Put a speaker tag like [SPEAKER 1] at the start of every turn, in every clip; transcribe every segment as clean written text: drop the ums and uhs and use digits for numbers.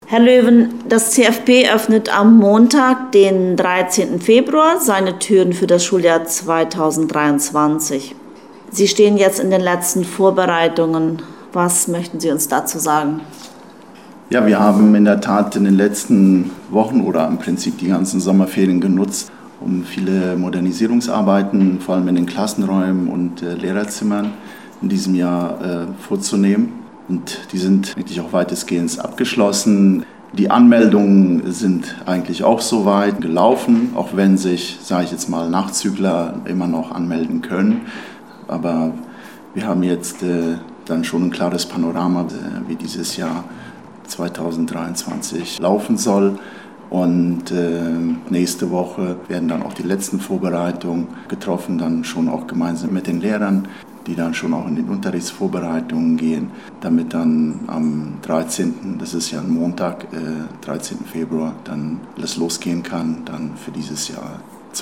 [SPEAKER 1] Herr Löwen, das CFP öffnet am Montag, den 13. Februar, seine Türen für das Schuljahr 2023. Sie stehen jetzt in den letzten Vorbereitungen. Was möchten Sie uns dazu sagen?
[SPEAKER 2] Ja, wir haben in der Tat in den letzten Wochen oder im Prinzip die ganzen Sommerferien genutzt, um viele Modernisierungsarbeiten, vor allem in den Klassenräumen und Lehrerzimmern in diesem Jahr vorzunehmen. Und die sind eigentlich auch weitestgehend abgeschlossen. Die Anmeldungen sind eigentlich auch soweit gelaufen, auch wenn sich, sage ich jetzt mal, Nachzügler immer noch anmelden können. Aber wir haben jetzt dann schon ein klares Panorama, wie dieses Jahr 2023 laufen soll. Und nächste Woche werden dann auch die letzten Vorbereitungen getroffen, dann schon auch gemeinsam mit den Lehrern, die dann schon auch in den Unterrichtsvorbereitungen gehen, damit dann am 13., das ist ja ein Montag, 13. Februar, dann alles losgehen kann, dann für dieses Jahr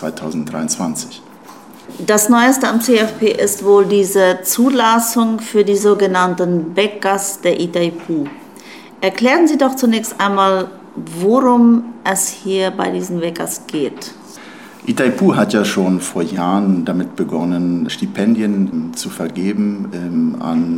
[SPEAKER 2] 2023.
[SPEAKER 1] Das Neueste am CFP ist wohl diese Zulassung für die sogenannten Becas der Itaipu. Erklären Sie doch zunächst einmal, worum es hier bei diesen Becas geht.
[SPEAKER 2] Itaipu hat ja schon vor Jahren damit begonnen, Stipendien zu vergeben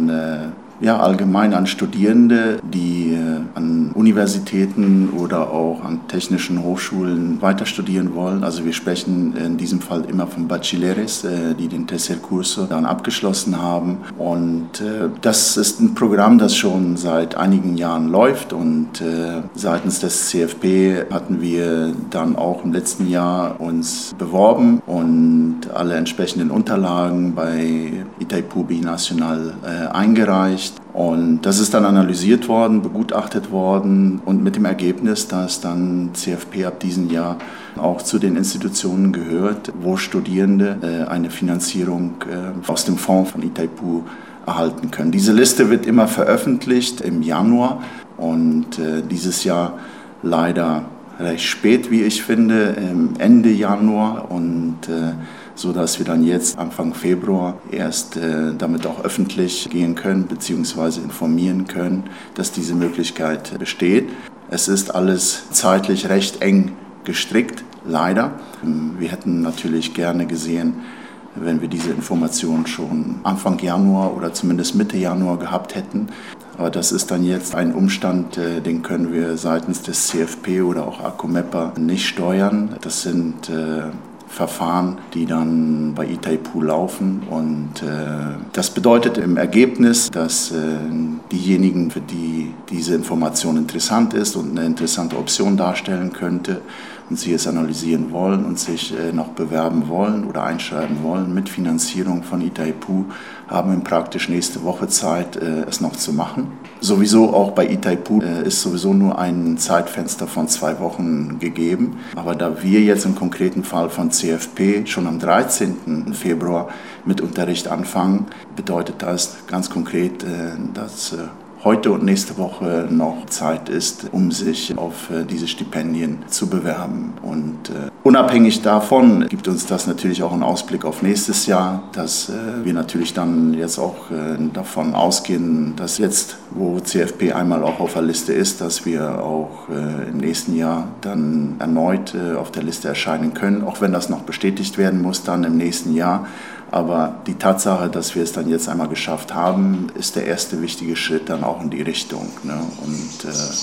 [SPEAKER 2] allgemein an Studierende, die an Universitäten oder auch an technischen Hochschulen weiter studieren wollen. Also wir sprechen in diesem Fall immer von Bachilleres, die den Tercer Curso dann abgeschlossen haben. Und das ist ein Programm, das schon seit einigen Jahren läuft. Und seitens des CFP hatten wir dann auch im letzten Jahr uns beworben und alle entsprechenden Unterlagen bei Itaipu Binacional eingereicht. Und das ist dann analysiert worden, begutachtet worden und mit dem Ergebnis, dass dann CFP ab diesem Jahr auch zu den Institutionen gehört, wo Studierende eine Finanzierung aus dem Fonds von Itaipu erhalten können. Diese Liste wird immer veröffentlicht im Januar und dieses Jahr leider recht spät, wie ich finde, Ende Januar und so dass wir dann jetzt Anfang Februar erst damit auch öffentlich gehen können bzw. informieren können, dass diese Möglichkeit besteht. Es ist alles zeitlich recht eng gestrickt, leider. Wir hätten natürlich gerne gesehen, wenn wir diese Information schon Anfang Januar oder zumindest Mitte Januar gehabt hätten. Aber das ist dann jetzt ein Umstand, den können wir seitens des CFP oder auch ACOMEPA nicht steuern. Das sind Verfahren, die dann bei Itaipu laufen und das bedeutet im Ergebnis, dass diejenigen, für die diese Information interessant ist und eine interessante Option darstellen könnte und sie es analysieren wollen und sich noch bewerben wollen oder einschreiben wollen mit Finanzierung von Itaipu, haben wir praktisch nächste Woche Zeit, es noch zu machen. Sowieso auch bei Itaipu ist sowieso nur ein Zeitfenster von 2 Wochen gegeben. Aber da wir jetzt im konkreten Fall von CFP schon am 13. Februar mit Unterricht anfangen, bedeutet das ganz konkret, dass heute und nächste Woche noch Zeit ist, um sich auf diese Stipendien zu bewerben. Und unabhängig davon gibt uns das natürlich auch einen Ausblick auf nächstes Jahr, dass wir natürlich dann jetzt auch davon ausgehen, dass jetzt, wo CFP einmal auch auf der Liste ist, dass wir auch im nächsten Jahr dann erneut auf der Liste erscheinen können, auch wenn das noch bestätigt werden muss dann im nächsten Jahr. Aber die Tatsache, dass wir es dann jetzt einmal geschafft haben, ist der erste wichtige Schritt dann auch in die Richtung. Ne? Und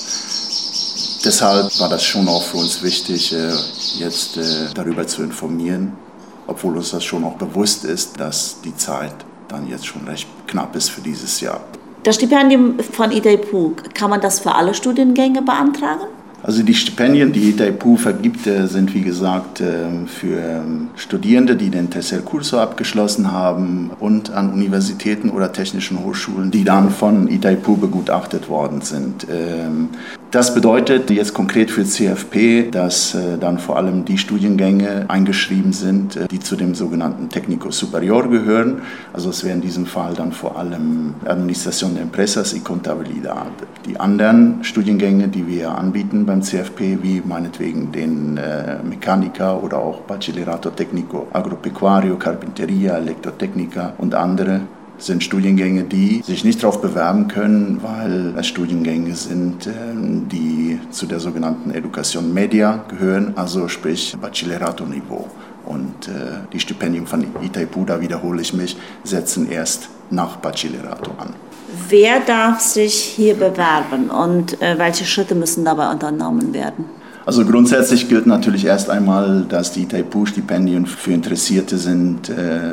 [SPEAKER 2] deshalb war das schon auch für uns wichtig, jetzt darüber zu informieren, obwohl uns das schon auch bewusst ist, dass die Zeit dann jetzt schon recht knapp ist für dieses Jahr.
[SPEAKER 1] Das Stipendium von Itaipu, kann man das für alle Studiengänge beantragen?
[SPEAKER 2] Also die Stipendien, die Itaipu vergibt, sind wie gesagt für Studierende, die den Tercer Curso abgeschlossen haben und an Universitäten oder technischen Hochschulen, die dann von Itaipu begutachtet worden sind. Das bedeutet jetzt konkret für CFP, dass dann vor allem die Studiengänge eingeschrieben sind, die zu dem sogenannten Técnico Superior gehören. Also es wäre in diesem Fall dann vor allem Administración de Empresas y Contabilidad. Die anderen Studiengänge, die wir anbieten beim CFP, wie meinetwegen den Mechaniker oder auch Bachillerato Técnico Agropecuario, Carpinteria, Elektrotechnica und andere, sind Studiengänge, die sich nicht darauf bewerben können, weil es Studiengänge sind, die zu der sogenannten Education Media gehören, also sprich Bachillerato-Niveau. Und die Stipendien von Itaipu, da wiederhole ich mich, setzen erst nach Bachillerato an.
[SPEAKER 1] Wer darf sich hier bewerben und welche Schritte müssen dabei unternommen werden?
[SPEAKER 2] Also grundsätzlich gilt natürlich erst einmal, dass die Itaipu-Stipendien für Interessierte sind,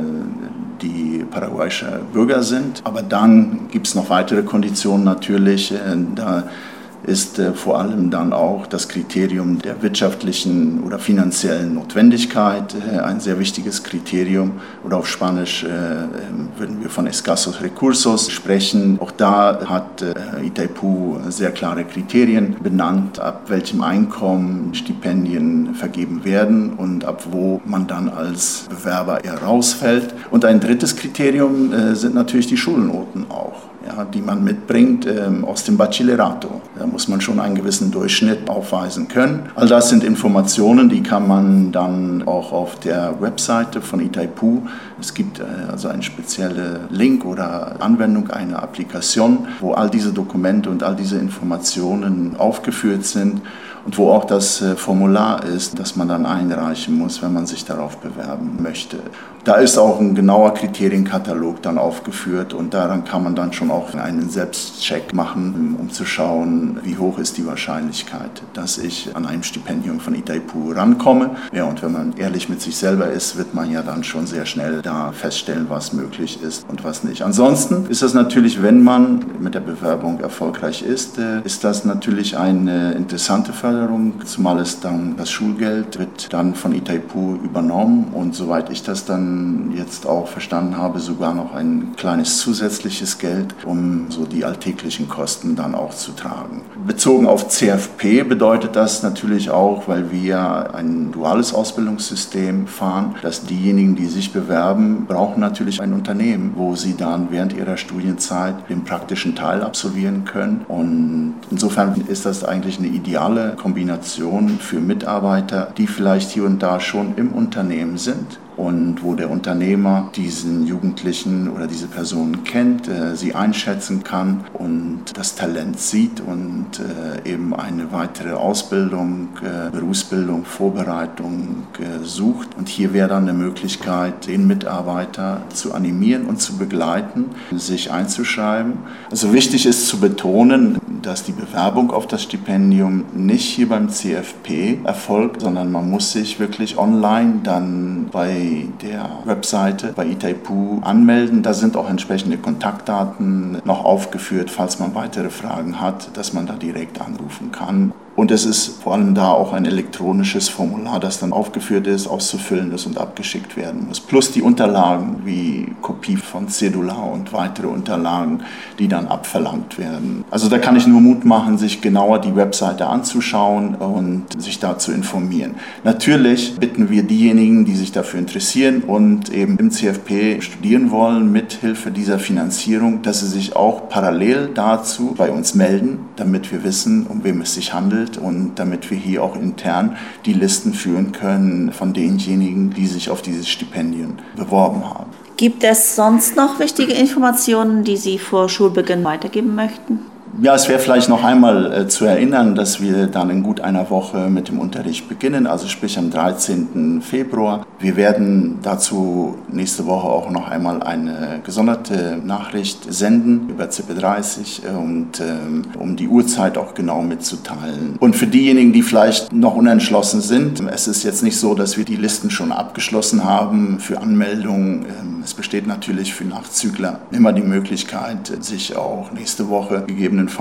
[SPEAKER 2] die paraguayische Bürger sind. Aber dann gibt es noch weitere Konditionen natürlich. Da ist vor allem dann auch das Kriterium der wirtschaftlichen oder finanziellen Notwendigkeit ein sehr wichtiges Kriterium. Oder auf Spanisch würden wir von escasos recursos sprechen. Auch da hat Itaipu sehr klare Kriterien benannt, ab welchem Einkommen Stipendien vergeben werden und ab wo man dann als Bewerber herausfällt. Und ein drittes Kriterium sind natürlich die Schulnoten auch, ja, die man mitbringt aus dem Bachillerato. Da muss man schon einen gewissen Durchschnitt aufweisen können. All das sind Informationen, die kann man dann auch auf der Webseite von Itaipu. Es gibt also einen speziellen Link oder Anwendung, eine Applikation, wo all diese Dokumente und all diese Informationen aufgeführt sind und wo auch das Formular ist, das man dann einreichen muss, wenn man sich darauf bewerben möchte. Da ist auch ein genauer Kriterienkatalog dann aufgeführt und daran kann man dann schon auch einen Selbstcheck machen, um zu schauen, wie hoch ist die Wahrscheinlichkeit, dass ich an einem Stipendium von Itaipu rankomme. Ja, und wenn man ehrlich mit sich selber ist, wird man ja dann schon sehr schnell da feststellen, was möglich ist und was nicht. Ansonsten ist das natürlich, wenn man mit der Bewerbung erfolgreich ist das natürlich eine interessante Förderung, zumal es dann das Schulgeld wird dann von Itaipu übernommen und soweit ich das dann jetzt auch verstanden habe, sogar noch ein kleines zusätzliches Geld, um so die alltäglichen Kosten dann auch zu tragen. Bezogen auf CFP bedeutet das natürlich auch, weil wir ein duales Ausbildungssystem fahren, dass diejenigen, die sich bewerben, brauchen natürlich ein Unternehmen, wo sie dann während ihrer Studienzeit den praktischen Teil absolvieren können. Und insofern ist das eigentlich eine ideale Kombination für Mitarbeiter, die vielleicht hier und da schon im Unternehmen sind und wo der Unternehmer diesen Jugendlichen oder diese Personen kennt, sie einschätzen kann und das Talent sieht und eben eine weitere Ausbildung, Berufsbildung, Vorbereitung sucht. Und hier wäre dann eine Möglichkeit, den Mitarbeiter zu animieren und zu begleiten, sich einzuschreiben. Also wichtig ist zu betonen, dass die Bewerbung auf das Stipendium nicht hier beim CFP erfolgt, sondern man muss sich wirklich online dann bei der Webseite bei Itaipu anmelden. Da sind auch entsprechende Kontaktdaten noch aufgeführt, falls man weitere Fragen hat, dass man da direkt anrufen kann. Und es ist vor allem da auch ein elektronisches Formular, das dann aufgeführt ist, auszufüllen ist und abgeschickt werden muss. Plus die Unterlagen wie Kopie von Cedula und weitere Unterlagen, die dann abverlangt werden. Also da kann ich nur Mut machen, sich genauer die Webseite anzuschauen und sich da zu informieren. Natürlich bitten wir diejenigen, die sich dafür interessieren und eben im CFP studieren wollen, mit Hilfe dieser Finanzierung, dass sie sich auch parallel dazu bei uns melden, damit wir wissen, um wem es sich handelt und damit wir hier auch intern die Listen führen können von denjenigen, die sich auf diese Stipendien beworben haben.
[SPEAKER 1] Gibt es sonst noch wichtige Informationen, die Sie vor Schulbeginn weitergeben möchten?
[SPEAKER 2] Ja, es wäre vielleicht noch einmal zu erinnern, dass wir dann in gut einer Woche mit dem Unterricht beginnen, also sprich am 13. Februar. Wir werden dazu nächste Woche auch noch einmal eine gesonderte Nachricht senden über CP30 und um die Uhrzeit auch genau mitzuteilen. Und für diejenigen, die vielleicht noch unentschlossen sind, es ist jetzt nicht so, dass wir die Listen schon abgeschlossen haben für Anmeldungen. Es besteht natürlich für Nachzügler immer die Möglichkeit, sich auch nächste Woche gegebenenfalls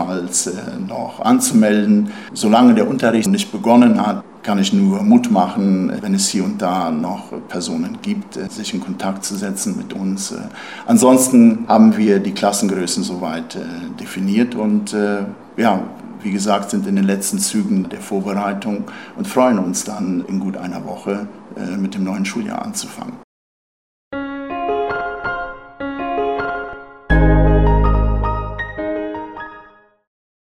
[SPEAKER 2] noch anzumelden. Solange der Unterricht nicht begonnen hat, kann ich nur Mut machen, wenn es hier und da noch Personen gibt, sich in Kontakt zu setzen mit uns. Ansonsten haben wir die Klassengrößen soweit definiert und wie gesagt, sind in den letzten Zügen der Vorbereitung und freuen uns dann in gut einer Woche mit dem neuen Schuljahr anzufangen.